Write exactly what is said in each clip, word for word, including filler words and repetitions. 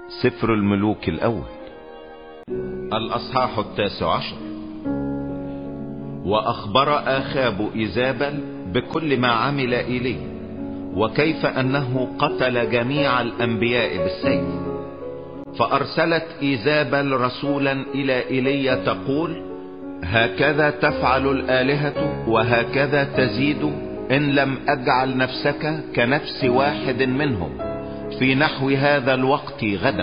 سفر الملوك الأول الأصحاح التاسع عشر. وأخبر آخاب إيزابل بكل ما عمل إليه، وكيف أنه قتل جميع الأنبياء بالسيف. فأرسلت إيزابل رسولا إلى إيليا تقول: هكذا تفعل الآلهة وهكذا تزيد إن لم أجعل نفسك كنفس واحد منهم في نحو هذا الوقت غدا.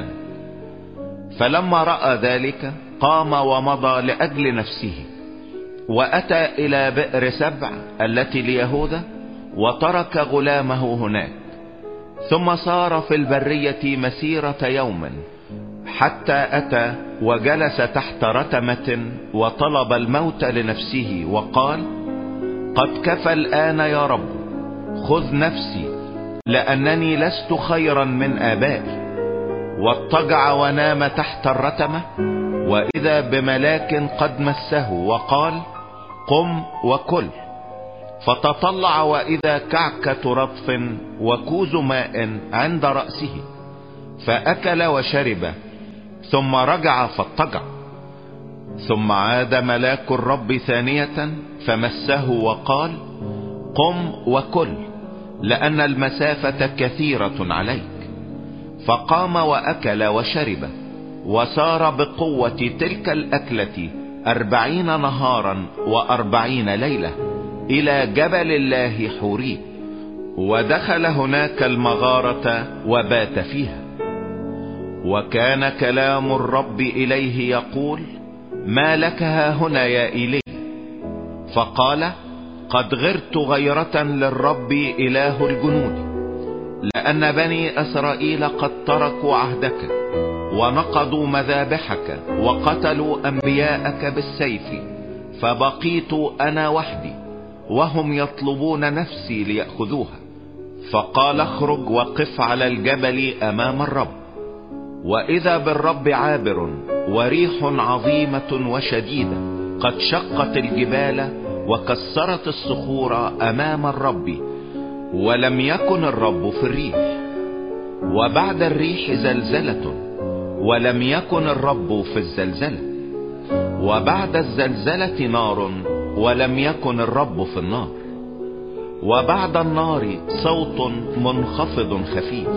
فلما رأى ذلك قام ومضى لأجل نفسه، وأتى إلى بئر سبع التي ليهوذا، وترك غلامه هناك. ثم صار في البرية مسيرة يوم، حتى أتى وجلس تحت رتمة وطلب الموت لنفسه، وقال: قد كفى الآن يا رب، خذ نفسي، لأنني لست خيرا من آبائي. واضطجع ونام تحت الرتمة، وإذا بملاك قد مسه وقال: قم وكل. فتطلع وإذا كعكة رطف وكوز ماء عند رأسه، فأكل وشرب، ثم رجع فاضطجع. ثم عاد ملاك الرب ثانية فمسه وقال: قم وكل، لأن المسافة كثيرة عليك. فقام وأكل وشرب، وسار بقوة تلك الأكلة أربعين نهارا وأربعين ليلة إلى جبل الله حوريب، ودخل هناك المغارة وبات فيها. وكان كلام الرب إليه يقول: ما لك ها هنا يا إيليا؟ فقال: قد غرت غيرة للرب إله الجنود، لأن بني إسرائيل قد تركوا عهدك ونقضوا مذابحك وقتلوا أنبياءك بالسيف، فبقيت أنا وحدي، وهم يطلبون نفسي ليأخذوها. فقال: اخرج وقف على الجبل أمام الرب. وإذا بالرب عابر، وريح عظيمة وشديدة قد شقت الجبال وكسرت الصخور أمام الرب، ولم يكن الرب في الريح. وبعد الريح زلزلة، ولم يكن الرب في الزلزلة. وبعد الزلزلة نار، ولم يكن الرب في النار. وبعد النار صوت منخفض خفيف.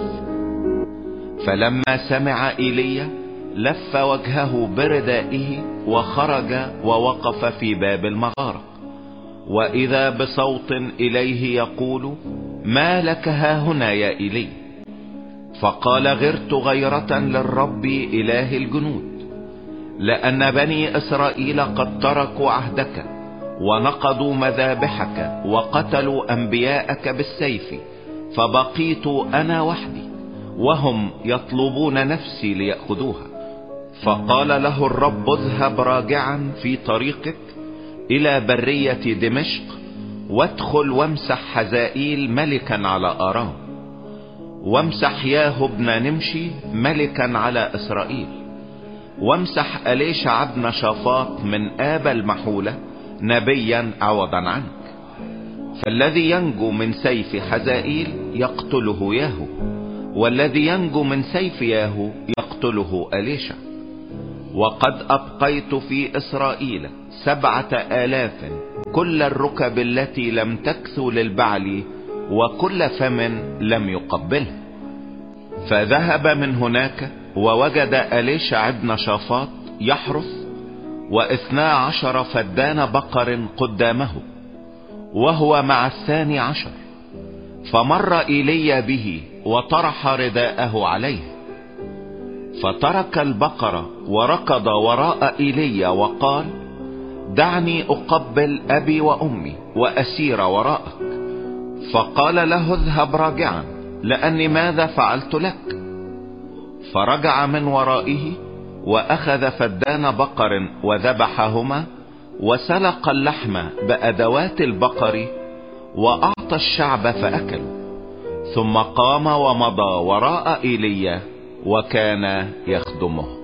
فلما سمع إيليا لف وجهه بردائه وخرج ووقف في باب المغارة، وإذا بصوت إليه يقول: ما لك ها هنا يا إيليا؟ فقال: غرت غيرة للرب إله الجنود، لأن بني إسرائيل قد تركوا عهدك ونقضوا مذابحك وقتلوا أنبياءك بالسيف، فبقيت أنا وحدي، وهم يطلبون نفسي ليأخذوها. فقال له الرب: اذهب راجعا في طريقك إلى برية دمشق، وادخل وامسح حزائيل ملكا على آرام، وامسح ياهو بن نمشي ملكا على إسرائيل، وامسح أليشع بن شافاط من آبا المحولة نبيا عوضا عنك. فالذي ينجو من سيف حزائيل يقتله ياهو، والذي ينجو من سيف ياهو يقتله أليشع. وقد أبقيت في إسرائيل سبعة آلاف، كل الركب التي لم تكثو للبعل، وكل فم لم يقبله. فذهب من هناك ووجد أليشع بن شافاط يحرث، واثنا عشر فدان بقر قدامه، وهو مع الثاني عشر. فمر إيليا به وطرح رداءه عليه، فترك البقر وركض وراء إيليا وقال: دعني أقبل أبي وأمي وأسير وراءك. فقال له: اذهب راجعا، لأني ماذا فعلت لك؟ فرجع من ورائه وأخذ فدان بقر وذبحهما، وسلق اللحم بأدوات البقر، وأعطى الشعب فأكلوا. ثم قام ومضى وراء إيليا، وكان يخدمه.